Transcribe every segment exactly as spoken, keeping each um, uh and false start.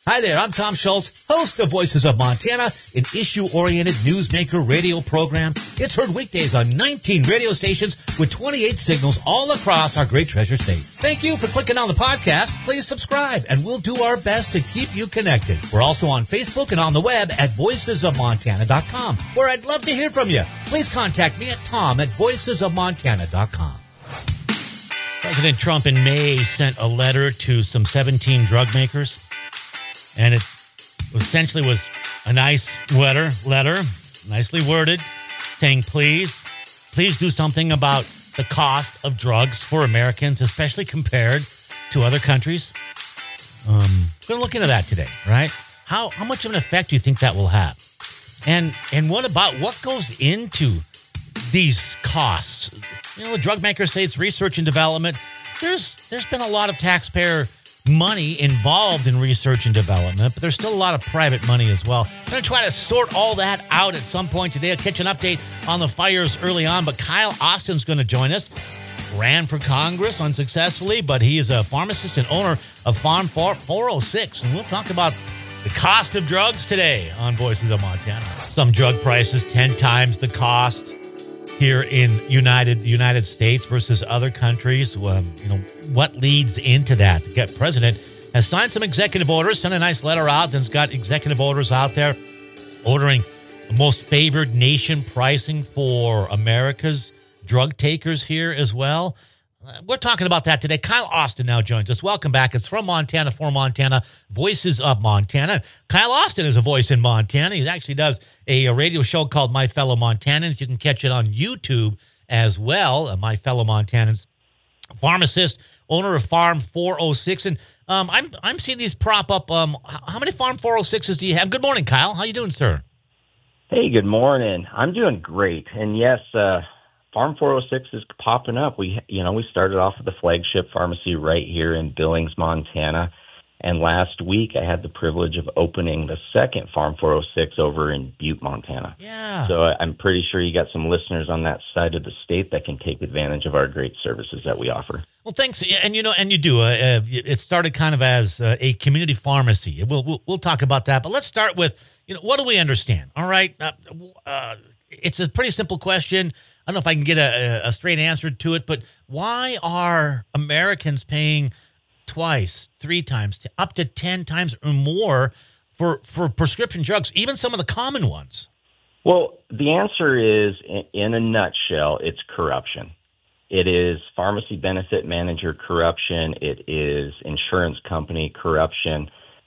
Hi there, I'm Tom Schultz, host of Voices of Montana, an issue-oriented newsmaker radio program. It's heard weekdays on nineteen radio stations with twenty-eight signals all across our great treasure state. Thank you for clicking on the podcast. Please subscribe, and we'll do our best to keep you connected. We're also on Facebook and on the web at voices of montana dot com, where I'd love to hear from you. Please contact me at tom at voices of montana dot com. President Trump in May sent a letter to some seventeen drug makers. And it essentially was a nice letter, letter, nicely worded, saying, please, please do something about the cost of drugs for Americans, especially compared to other countries. Um, we're going to look into that today, right? How how much of an effect do you think that will have? And and what about what goes into these costs? You know, the drug makers say it's research and development. There's there's been a lot of taxpayer money involved in research and development, but there's still a lot of private money as well. I'm going to try to sort all that out at some point today. I'll catch an update on the fires early on, but Kyle Austin's going to join us. Ran for Congress unsuccessfully, but he is a pharmacist and owner of Farm four oh six, and we'll talk about the cost of drugs today on Voices of Montana. Some drug prices ten times the cost here in United United States versus other countries. Um, you know, what leads into that? The president has signed some executive orders, sent a nice letter out, then's got executive orders out there ordering the most favored nation pricing for America's drug takers here as well. Uh, we're talking about that today. Kyle Austin now joins us. Welcome back. It's from Montana for Montana, Voices of Montana. Kyle Austin is a voice in Montana. He actually does a, a radio show called My Fellow Montanans. You can catch it on YouTube as well. Uh, My Fellow Montanans, pharmacist, owner of Farm four oh six. And um, I'm I'm seeing these prop up. Um, how many Farm four oh sixes do you have? Good morning, Kyle. How you doing, sir? Hey, good morning. I'm doing great. And yes, uh, Farm four oh six is popping up. We, you know, we started off with the flagship pharmacy right here in Billings, Montana. And last week I had the privilege of opening the second Farm four oh six over in Butte, Montana. Yeah. So I'm pretty sure you got some listeners on that side of the state that can take advantage of our great services that we offer. Well, thanks. And, you know, and you do. Uh, uh, it started kind of as uh, a community pharmacy. We'll, we'll, we'll talk about that. But let's start with, you know, what do we understand? All right. Uh, uh, it's a pretty simple question. I don't know if I can get a, a straight answer to it, but why are Americans paying twice, three times, up to ten times or more for, for prescription drugs, even some of the common ones? Well, the answer is, in a nutshell, it's corruption. It is pharmacy benefit manager corruption. It is insurance company corruption.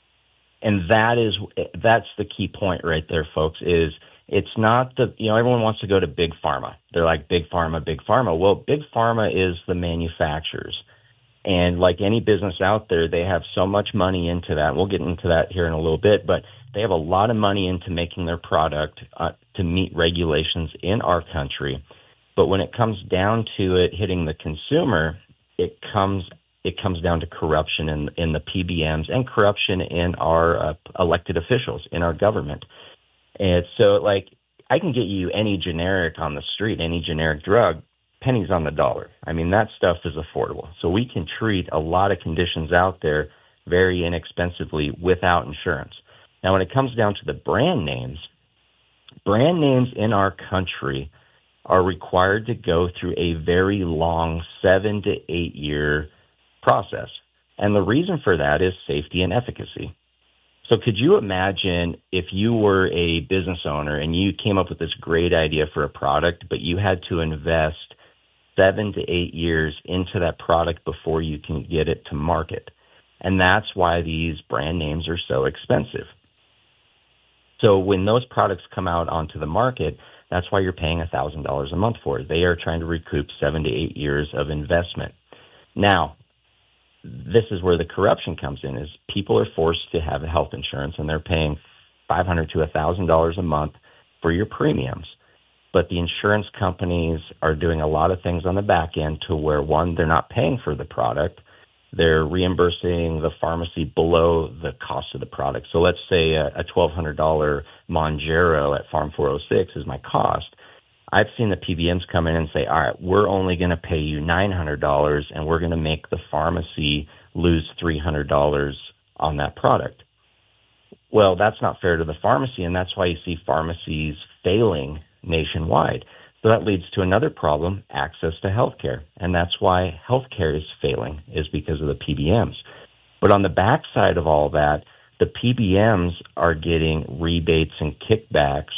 And that is, that's the key point right there, folks, is it's not the, you know, everyone wants to go to Big Pharma. They're like, Big Pharma, Big Pharma. Well, Big Pharma is the manufacturers. And like any business out there, they have so much money into that. We'll get into that here in a little bit, but they have a lot of money into making their product uh, to meet regulations in our country. But when it comes down to it hitting the consumer, it comes it comes down to corruption in, in the P B Ms and corruption in our uh, elected officials, in our government. And so, like, I can get you any generic on the street, any generic drug, pennies on the dollar. I mean, that stuff is affordable. So we can treat a lot of conditions out there very inexpensively without insurance. Now, when it comes down to the brand names, brand names in our country are required to go through a very long seven to eight year process. And the reason for that is safety and efficacy. So could you imagine if you were a business owner and you came up with this great idea for a product, but you had to invest seven to eight years into that product before you can get it to market? And that's why these brand names are so expensive. So when those products come out onto the market, that's why you're paying one thousand dollars a month for it. They are trying to recoup seven to eight years of investment. Now, this is where the corruption comes in, is people are forced to have health insurance, and they're paying five hundred dollars to one thousand dollars a month for your premiums. But the insurance companies are doing a lot of things on the back end to where, one, they're not paying for the product. They're reimbursing the pharmacy below the cost of the product. So let's say a, a twelve hundred dollars Monjero at Farm four oh six is my cost. I've seen the P B Ms come in and say, all right, we're only going to pay you nine hundred dollars, and we're going to make the pharmacy lose three hundred dollars on that product. Well, that's not fair to the pharmacy, and that's why you see pharmacies failing nationwide. So that leads to another problem, access to healthcare. And that's why healthcare is failing, is because of the P B Ms. But on the backside of all that, the P B Ms are getting rebates and kickbacks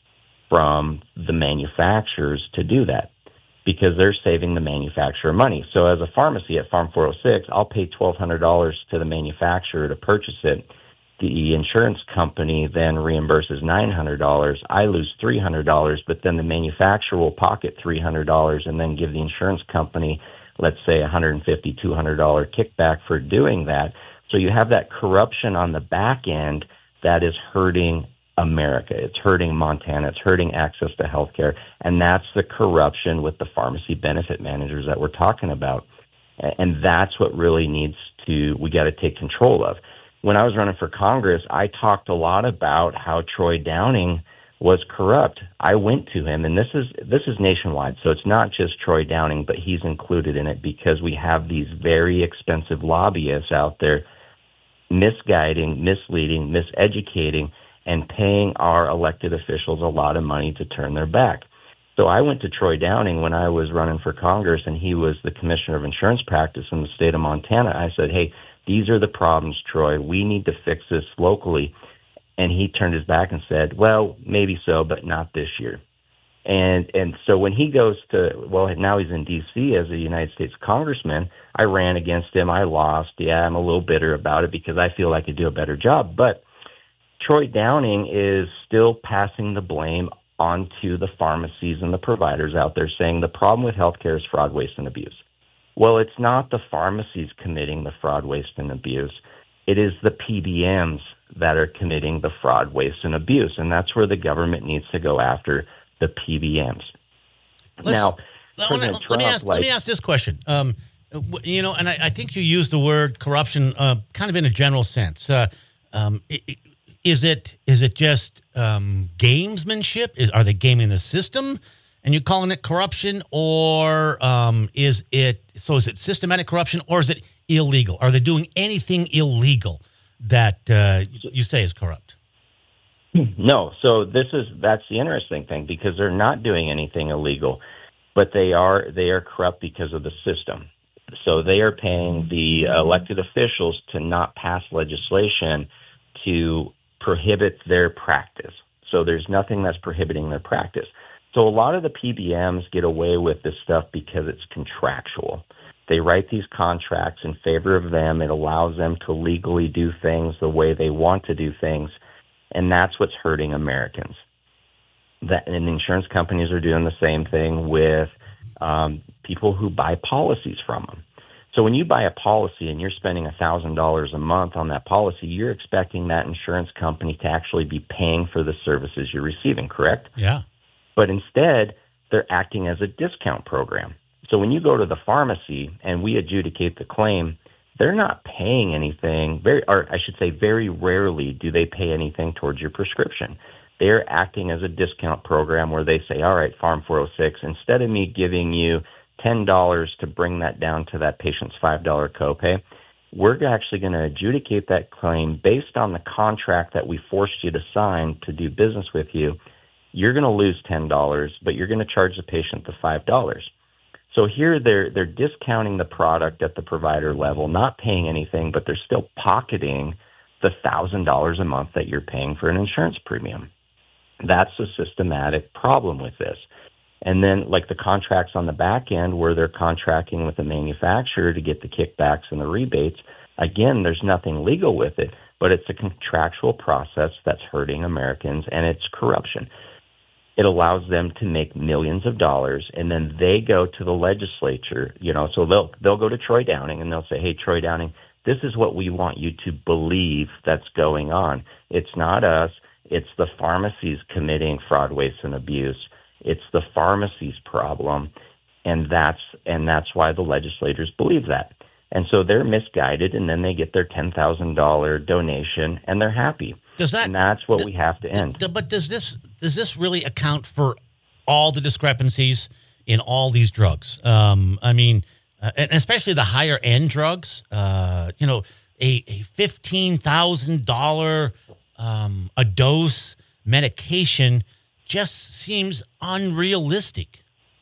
from the manufacturers to do that because they're saving the manufacturer money. So as a pharmacy at Farm four oh six, I'll pay twelve hundred dollars to the manufacturer to purchase it. The insurance company then reimburses nine hundred dollars. I lose three hundred dollars, but then the manufacturer will pocket three hundred dollars and then give the insurance company, let's say, one hundred fifty dollars, two hundred dollars kickback for doing that. So you have that corruption on the back end that is hurting America. It's hurting Montana. It's hurting access to healthcare. And that's the corruption with the pharmacy benefit managers that we're talking about. And that's what really needs to, we got to take control of. When I was running for Congress, I talked a lot about how Troy Downing was corrupt. I went to him, and this is this is nationwide, so it's not just Troy Downing, but he's included in it because we have these very expensive lobbyists out there misguiding, misleading, miseducating, and paying our elected officials a lot of money to turn their back. So I went to Troy Downing when I was running for Congress, and he was the commissioner of insurance practice in the state of Montana. I said, hey, these are the problems, Troy. We need to fix this locally. And he turned his back and said, well, maybe so, but not this year. And and so when he goes to, well, now he's in D C as a United States congressman, I ran against him. I lost. Yeah, I'm a little bitter about it because I feel I could do a better job. But Troy Downing is still passing the blame onto the pharmacies and the providers out there, saying the problem with healthcare is fraud, waste, and abuse. Well, it's not the pharmacies committing the fraud, waste, and abuse. It is the P B Ms that are committing the fraud, waste, and abuse, and that's where the government needs to go after the P B Ms. Let's, now, let, me, Trump, let, me ask, like, let me ask this question. Um, you know, and I, I think you used the word corruption uh, kind of in a general sense. Uh, um, is it is it just um, gamesmanship? Is, are they gaming the system? And you're calling it corruption, or um, is it, so is it systematic corruption, or is it illegal? Are they doing anything illegal that uh, you say is corrupt? No. So this is, that's the interesting thing, because they're not doing anything illegal, but they are, they are corrupt because of the system. So they are paying the elected officials to not pass legislation to prohibit their practice. So there's nothing that's prohibiting their practice. So a lot of the P B Ms get away with this stuff because it's contractual. They write these contracts in favor of them. It allows them to legally do things the way they want to do things, and that's what's hurting Americans. That, and insurance companies are doing the same thing with um, people who buy policies from them. So when you buy a policy and you're spending one thousand dollars a month on that policy, you're expecting that insurance company to actually be paying for the services you're receiving, correct? Yeah. But instead, they're acting as a discount program. So when you go to the pharmacy and we adjudicate the claim, they're not paying anything, very, or I should say very rarely do they pay anything towards your prescription. They're acting as a discount program where they say, all right, Farm four oh six, instead of me giving you ten dollars to bring that down to that patient's five dollars copay, we're actually going to adjudicate that claim based on the contract that we forced you to sign to do business with you. You're going to lose ten dollars, but you're going to charge the patient the five dollars. So here they're they're discounting the product at the provider level, not paying anything, but they're still pocketing the one thousand dollars a month that you're paying for an insurance premium. That's a systematic problem with this. And then like the contracts on the back end where they're contracting with the manufacturer to get the kickbacks and the rebates, again, there's nothing legal with it, but it's a contractual process that's hurting Americans, and it's corruption. It allows them to make millions of dollars, and then they go to the legislature, you know, so they'll they'll go to Troy Downing, and they'll say, hey, Troy Downing, this is what we want you to believe that's going on. It's not us. It's the pharmacies committing fraud, waste, and abuse. It's the pharmacy's problem, and that's and that's why the legislators believe that. And so they're misguided, and then they get their ten thousand dollars donation, and they're happy. Does that, and that's what th- we have to end. Th- but does this does this really account for all the discrepancies in all these drugs? Um, I mean, uh, and especially the higher end drugs. Uh, you know, a, a fifteen thousand dollar um, a dose medication just seems unrealistic.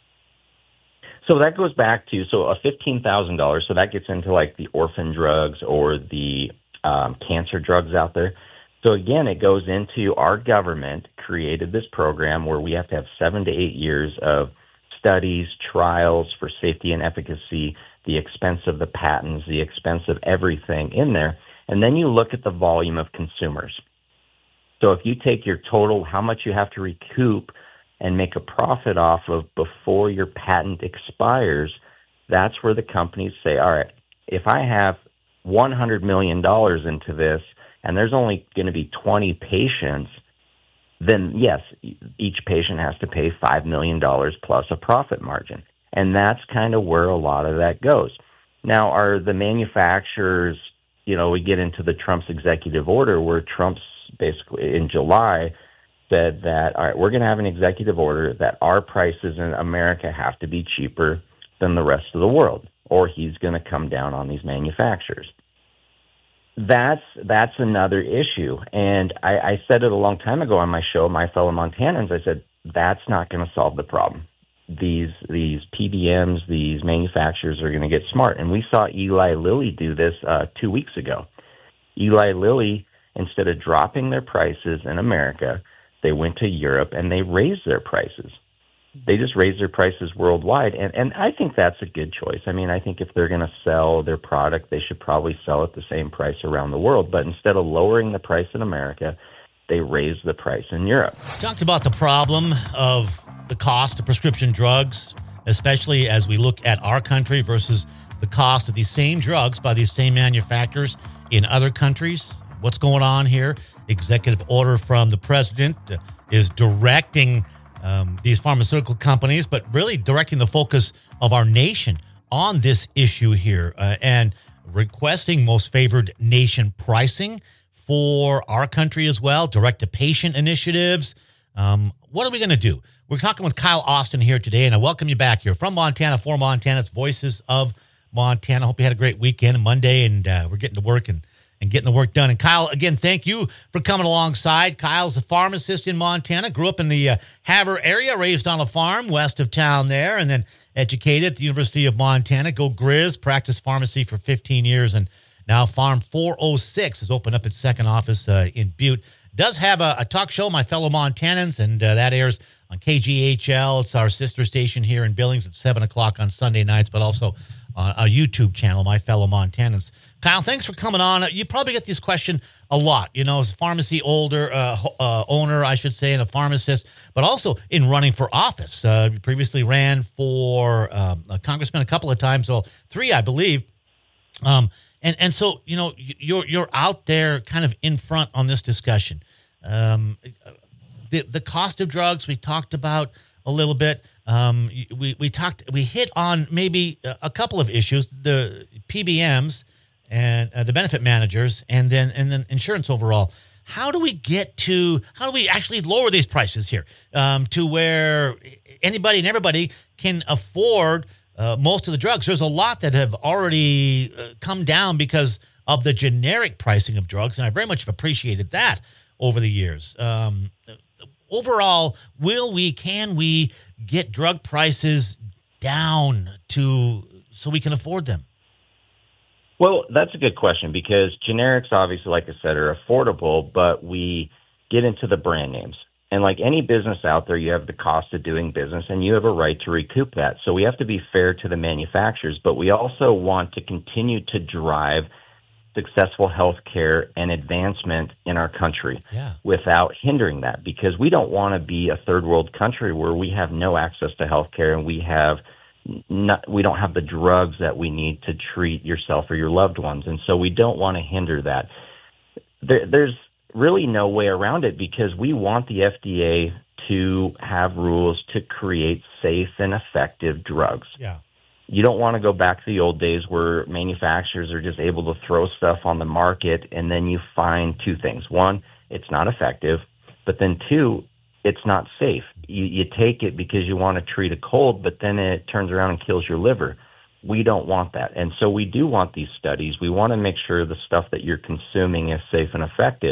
So that goes back to, so a fifteen thousand dollars, so that gets into like the orphan drugs or the um, cancer drugs out there. So again, it goes into our government created this program where we have to have seven to eight years of studies, trials for safety and efficacy, the expense of the patents, the expense of everything in there. And then you look at the volume of consumers. So if you take your total, how much you have to recoup and make a profit off of before your patent expires, that's where the companies say, all right, if I have one hundred million dollars into this and there's only going to be twenty patients, then yes, each patient has to pay five million dollars plus a profit margin. And that's kind of where a lot of that goes. Now, are the manufacturers, you know, we get into the Trump's executive order where Trump's basically in July said that, all right, we're going to have an executive order that our prices in America have to be cheaper than the rest of the world, or he's going to come down on these manufacturers. That's that's another issue. And I, I said it a long time ago on my show, My Fellow Montanans, I said, that's not going to solve the problem. These these P B Ms, these manufacturers are going to get smart. And we saw Eli Lilly do this uh, two weeks ago. Eli Lilly, instead of dropping their prices in America, they went to Europe and they raised their prices. They just raised their prices worldwide. And, and I think that's a good choice. I mean, I think if they're going to sell their product, they should probably sell at the same price around the world. But instead of lowering the price in America, they raised the price in Europe. Talked about the problem of the cost of prescription drugs, especially as we look at our country versus the cost of these same drugs by these same manufacturers in other countries. What's going on here? Executive order from the president is directing um, these pharmaceutical companies, but really directing the focus of our nation on this issue here uh, and requesting most favored nation pricing for our country as well, direct-to-patient initiatives. Um, what are we going to do? We're talking with Kyle Austin here today, and I welcome you back here from Montana for Montana. It's Voices of Montana. Hope you had a great weekend, Monday, and uh, we're getting to work and and getting the work done. And Kyle, again, thank you for coming alongside. Kyle's a pharmacist in Montana, grew up in the uh, Havre area, raised on a farm west of town there, and then educated at the University of Montana. Go Grizz, practiced pharmacy for fifteen years, and now Farm four oh six has opened up its second office uh, in Butte. Does have a, a talk show, My Fellow Montanans, and uh, that airs on K G H L. It's our sister station here in Billings at seven o'clock on Sunday nights, but also on our YouTube channel, My Fellow Montanans. Kyle, thanks for coming on. You probably get this question a lot, you know, as a pharmacy older, uh, uh, owner, I should say, and a pharmacist, but also in running for office. Uh, you previously ran for um, a congressman a couple of times, well, three, I believe. Um, and and so, you know, you're you're out there kind of in front on this discussion. Um, the the cost of drugs we talked about a little bit. Um, we we talked we hit on maybe a couple of issues, the P B Ms and uh, the benefit managers, and then and then insurance overall. How do we get to how do we actually lower these prices here um, to where anybody and everybody can afford uh, most of the drugs? There's a lot that have already uh, come down because of the generic pricing of drugs, and I very much have appreciated that over the years. Um, overall, will we, can we get drug prices down to so we can afford them? Well, that's a good question because generics, obviously, like I said, are affordable, but we get into the brand names. And like any business out there, you have the cost of doing business and you have a right to recoup that. So we have to be fair to the manufacturers, but we also want to continue to drive successful health care and advancement in our country yeah. without hindering that, because we don't want to be a third world country where we have no access to health care and we have not, we don't have the drugs that we need to treat yourself or your loved ones. And so we don't want to hinder that. There, there's really no way around it because we want the F D A to have rules to create safe and effective drugs. Yeah. You don't want to go back to the old days where manufacturers are just able to throw stuff on the market and then you find two things. One, it's not effective, but then two, it's not safe. You, you take it because you want to treat a cold, but then it turns around and kills your liver. We don't want that. And so we do want these studies. We want to make sure the stuff that you're consuming is safe and effective.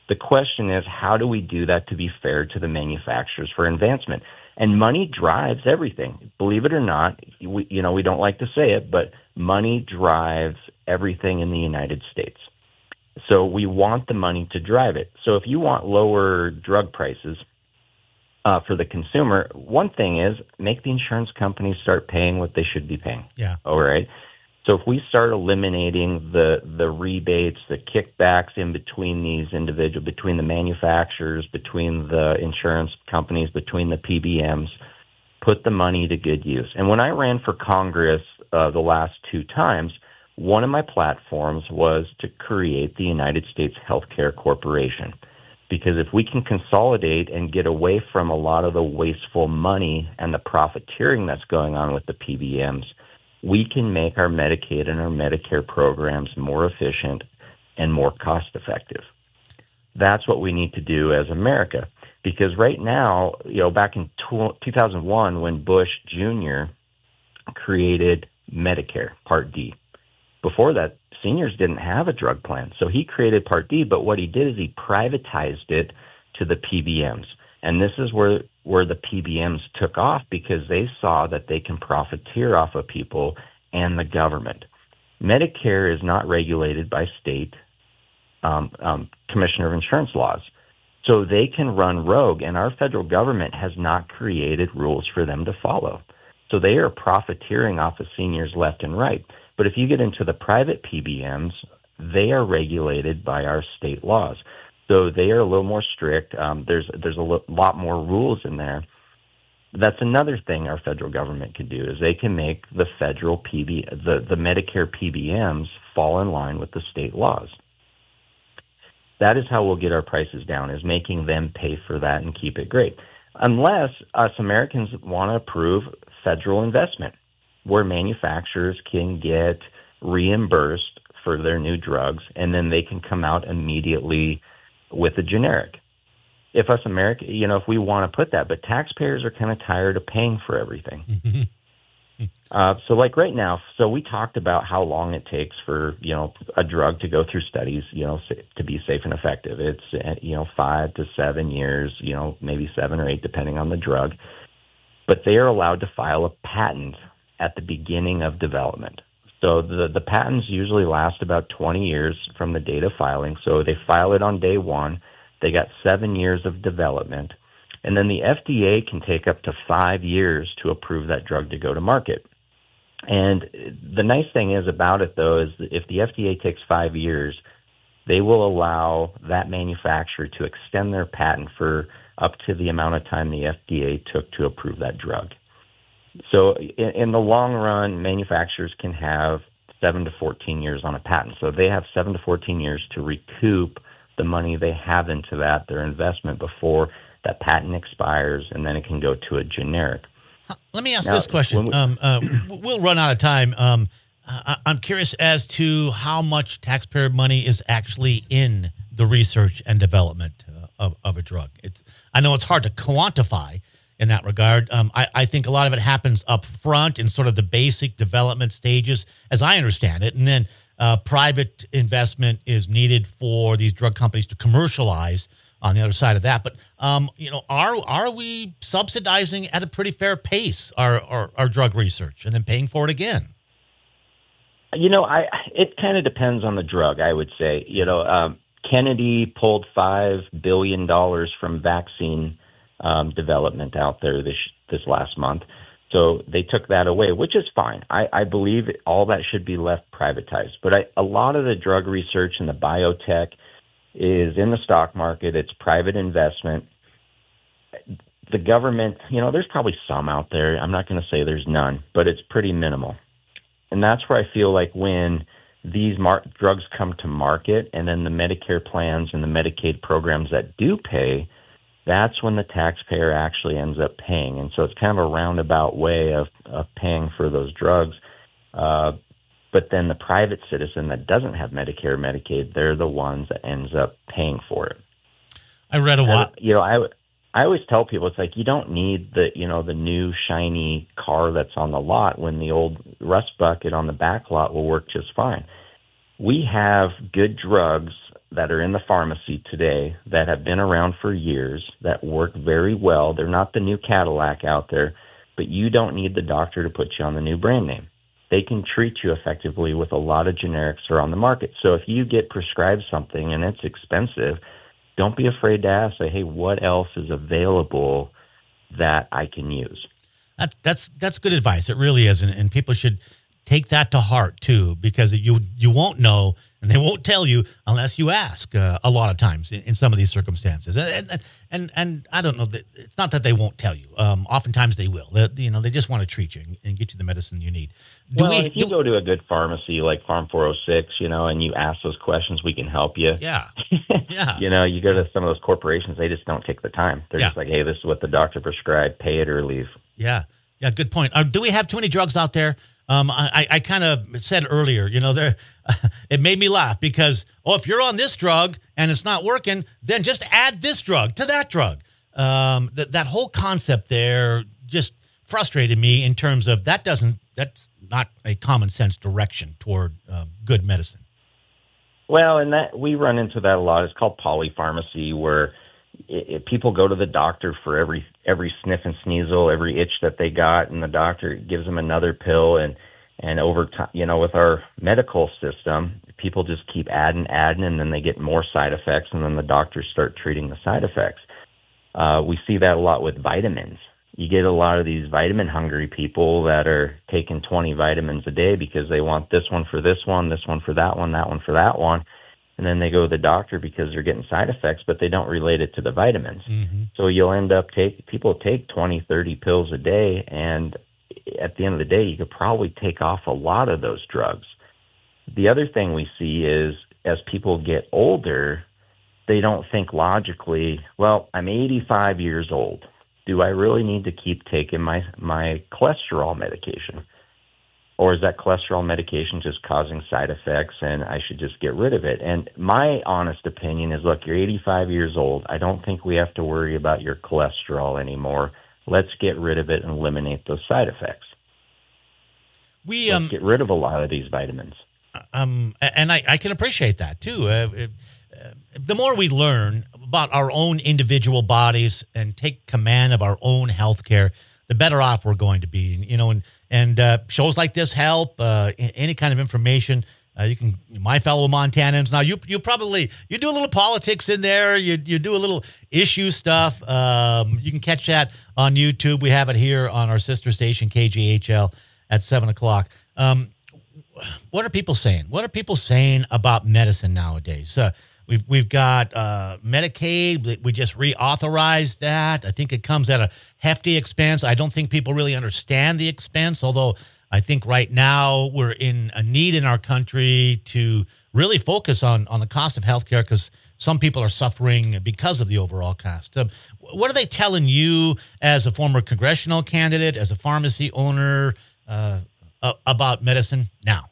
The question is, how do we do that to be fair to the manufacturers for advancement? And money drives everything. Believe it or not, we, you know, we don't like to say it, but money drives everything in the United States. So we want the money to drive it. So if you want lower drug prices uh, for the consumer, one thing is make the insurance companies start paying what they should be paying. Yeah. All right. So if we start eliminating the, the rebates, the kickbacks in between these individual, between the manufacturers, between the insurance companies, between the P B Ms, put the money to good use. And when I ran for Congress uh, the last two times, one of my platforms was to create the United States Healthcare Corporation. Because if we can consolidate and get away from a lot of the wasteful money and the profiteering that's going on with the P B Ms, we can make our Medicaid and our Medicare programs more efficient and more cost-effective. That's what we need to do as America. Because right now, you know, back in two thousand one, when Bush Junior created Medicare Part D, before that, seniors didn't have a drug plan. So he created Part D, but what he did is he privatized it to the P B Ms. And this is where, where the P B Ms took off, because they saw that they can profiteer off of people and the government. Medicare is not regulated by state um, um, commissioner of insurance laws. So they can run rogue, and our federal government has not created rules for them to follow. So they are profiteering off of seniors left and right. But if you get into the private P B Ms, they are regulated by our state laws. So they are a little more strict. Um, there's there's a lo- lot more rules in there. That's another thing our federal government can do, is they can make the federal P B the, the Medicare P B Ms fall in line with the state laws. That is how we'll get our prices down, is making them pay for that and keep it great. Unless us Americans want to approve federal investment, where manufacturers can get reimbursed for their new drugs, and then they can come out immediately with a generic. If us America, you know, if we want to put that, but taxpayers are kind of tired of paying for everything. uh, so like right now, so we talked about how long it takes for, you know, a drug to go through studies, you know, to be safe and effective. It's, you know, five to seven years, you know, maybe seven or eight, depending on the drug. But they are allowed to file a patent at the beginning of development. So the, the patents usually last about twenty years from the date of filing. So they file it on day one. They got seven years of development. And then the F D A can take up to five years to approve that drug to go to market. And the nice thing is about it, though, is that if the F D A takes five years, they will allow that manufacturer to extend their patent for up to the amount of time the F D A took to approve that drug. So in, in the long run, manufacturers can have seven to fourteen years on a patent. So they have seven to fourteen years to recoup the money they have into that, their investment, before that patent expires, and then it can go to a generic. Let me ask now, this question. We, um, uh, we'll run out of time. Um, I, I'm curious as to how much taxpayer money is actually in the research and development uh, of, of a drug. It's, I know it's hard to quantify in that regard. Um, I, I think a lot of it happens up front in sort of the basic development stages, as I understand it. And then uh, private investment is needed for these drug companies to commercialize on the other side of that. But, um, you know, are are we subsidizing at a pretty fair pace our, our, our drug research and then paying for it again? You know, I it kind of depends on the drug, I would say. You know, um, Kennedy pulled five billion dollars from vaccine Um, development out there this this last month. So they took that away, which is fine. I, I believe all that should be left privatized. But I, a lot of the drug research and the biotech is in the stock market. It's private investment. The government, you know, there's probably some out there. I'm not going to say there's none, but it's pretty minimal. And that's where I feel like when these mar- drugs come to market, and then the Medicare plans and the Medicaid programs that do pay, that's when the taxpayer actually ends up paying. And so it's kind of a roundabout way of, of paying for those drugs. Uh, but then the private citizen that doesn't have Medicare or Medicaid, they're the ones that ends up paying for it. I read a lot. You know, I, I always tell people, it's like, you don't need the, you know, the new shiny car that's on the lot when the old rust bucket on the back lot will work just fine. We have good drugs that are in the pharmacy today that have been around for years, that work very well. They're not the new Cadillac out there, but you don't need the doctor to put you on the new brand name. They can treat you effectively with a lot of generics that are on the market. So if you get prescribed something and it's expensive, don't be afraid to ask, say, hey, what else is available that I can use? That, that's that's good advice. It really is, and, and people should take that to heart too, because you you won't know, and they won't tell you unless you ask. Uh, a lot of times in, in some of these circumstances, and and and, and I don't know that it's not that they won't tell you. Um, oftentimes they will. They, you know, they just want to treat you and, and get you the medicine you need. Do well, we, if you do, go to a good pharmacy like Farm four oh six, you know, and you ask those questions, we can help you. Yeah, yeah. You know, you go to some of those corporations, they just don't take the time. They're yeah. just like, hey, this is what the doctor prescribed. Pay it or leave. Yeah, yeah. Good point. Uh, do we have too many drugs out there? Um, I, I kind of said earlier, you know, there, it made me laugh because, oh, if you're on this drug and it's not working, then just add this drug to that drug. Um, that that whole concept there just frustrated me in terms of that doesn't, that's not a common sense direction toward uh, good medicine. Well, and that we run into that a lot. It's called polypharmacy, where it, it, people go to the doctor for every every sniff and sneasel, every itch that they got, and the doctor gives them another pill. And and over time, you know, with our medical system, people just keep adding, adding, and then they get more side effects, and then the doctors start treating the side effects. Uh, we see that a lot with vitamins. You get a lot of these vitamin-hungry people that are taking twenty vitamins a day because they want this one for this one, this one for that one, that one for that one. And then they go to the doctor because they're getting side effects, but they don't relate it to the vitamins. Mm-hmm. So you'll end up take people take twenty, thirty pills a day, and at the end of the day, you could probably take off a lot of those drugs. The other thing we see is as people get older, they don't think logically, well, I'm eighty-five years old. Do I really need to keep taking my, my cholesterol medication? Or is that cholesterol medication just causing side effects and I should just get rid of it? And my honest opinion is, look, you're eighty-five years old. I don't think we have to worry about your cholesterol anymore. Let's get rid of it and eliminate those side effects. We um, Let's get rid of a lot of these vitamins. Um, and I, I can appreciate that, too. Uh, uh, the more we learn about our own individual bodies and take command of our own health care, the better off we're going to be. You know, and And uh, shows like this help, uh, any kind of information. Uh, you can, my fellow Montanans. Now, you you probably, you do a little politics in there. You you do a little issue stuff. Um, you can catch that on YouTube. We have it here on our sister station, K G H L, at seven o'clock. Um, what are people saying? What are people saying about medicine nowadays? Uh, we've, we've got uh, Medicaid. We just reauthorized that. I think it comes at a hefty expense. I don't think people really understand the expense, although I think right now we're in a need in our country to really focus on, on the cost of healthcare because some people are suffering because of the overall cost. Um, what are they telling you as a former congressional candidate, as a pharmacy owner, uh, uh, about medicine now?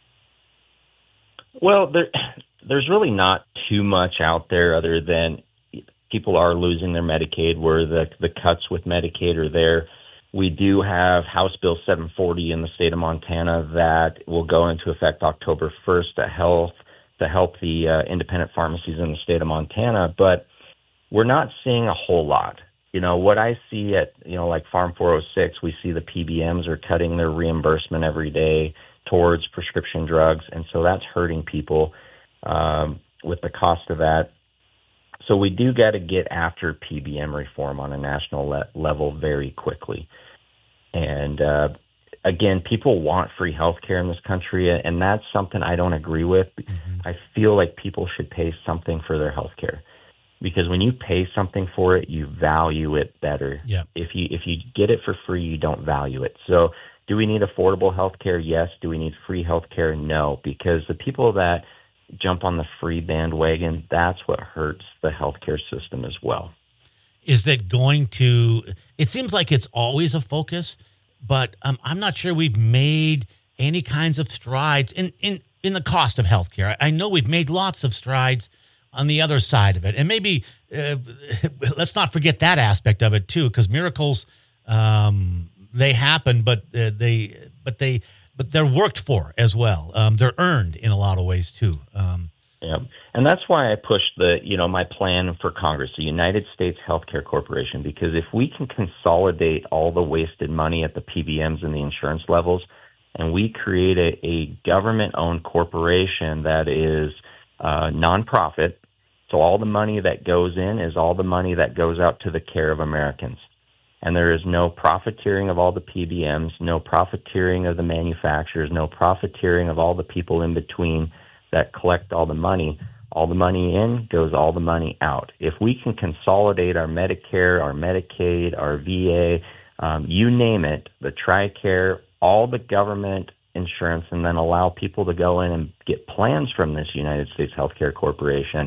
Well, there, there's really not too much out there other than people are losing their Medicaid, where the, the cuts with Medicaid are there. We do have House Bill seven forty in the state of Montana that will go into effect October first to help, to help the uh, independent pharmacies in the state of Montana, but we're not seeing a whole lot. You know, what I see at, you know, like Farm four oh six, we see the P B Ms are cutting their reimbursement every day towards prescription drugs, and so that's hurting people um, with the cost of that. So we do got to get after P B M reform on a national le- level very quickly. And uh, again, people want free health care in this country, and that's something I don't agree with. Mm-hmm. I feel like people should pay something for their health care, because when you pay something for it, you value it better. Yep. If you if you get it for free, you don't value it. So do we need affordable health care? Yes. Do we need free health care? No, because the people that jump on the free bandwagon, that's what hurts the healthcare system as well. Is that going to, it seems like it's always a focus, but um, I'm not sure we've made any kinds of strides in, in, in the cost of healthcare. I know we've made lots of strides on the other side of it. And maybe uh, let's not forget that aspect of it too, because miracles, um, they happen, but uh, they, but they, but they're worked for as well. Um, they're earned in a lot of ways too. Um, Yeah. And that's why I pushed the, you know, my plan for Congress, the United States Healthcare Corporation, because if we can consolidate all the wasted money at the P B Ms and the insurance levels, and we create a, a government-owned corporation that is uh, nonprofit, so all the money that goes in is all the money that goes out to the care of Americans. And there is no profiteering of all the P B Ms, no profiteering of the manufacturers, no profiteering of all the people in between that collect all the money. All the money in goes all the money out. If we can consolidate our Medicare, our Medicaid, our V A, um, you name it, the TRICARE, all the government insurance, and then allow people to go in and get plans from this United States Healthcare Corporation,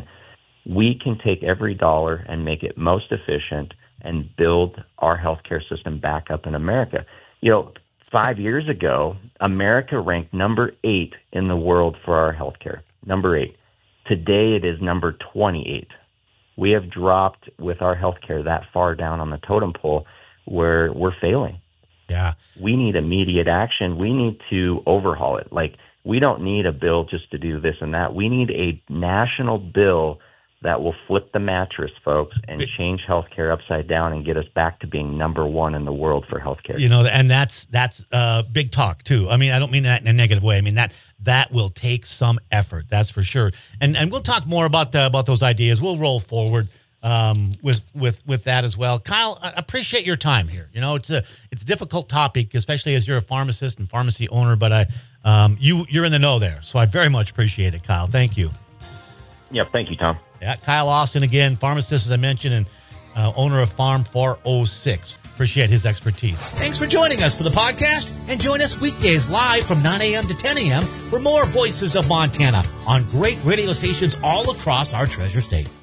we can take every dollar and make it most efficient and build our healthcare system back up in America. You know, five years ago, America ranked number eight in the world for our healthcare. Number eight. Today, it is number twenty-eight. We have dropped with our healthcare that far down on the totem pole where we're failing. Yeah. We need immediate action. We need to overhaul it. Like, we don't need a bill just to do this and that. We need a national bill that will flip the mattress, folks, and change healthcare upside down and get us back to being number one in the world for healthcare. You know, and that's that's uh, big talk too. I mean, I don't mean that in a negative way. I mean that that will take some effort. That's for sure. And and we'll talk more about the, about those ideas. We'll roll forward um, with with with that as well. Kyle, I appreciate your time here. You know, it's a it's a difficult topic, especially as you're a pharmacist and pharmacy owner. But I um, you you're in the know there, so I very much appreciate it, Kyle. Thank you. Yeah, thank you, Tom. Yeah, Kyle Austin again, pharmacist, as I mentioned, and uh, owner of Farm four oh six. Appreciate his expertise. Thanks for joining us for the podcast, and join us weekdays live from nine a.m. to ten a.m. for more Voices of Montana on great radio stations all across our treasure state.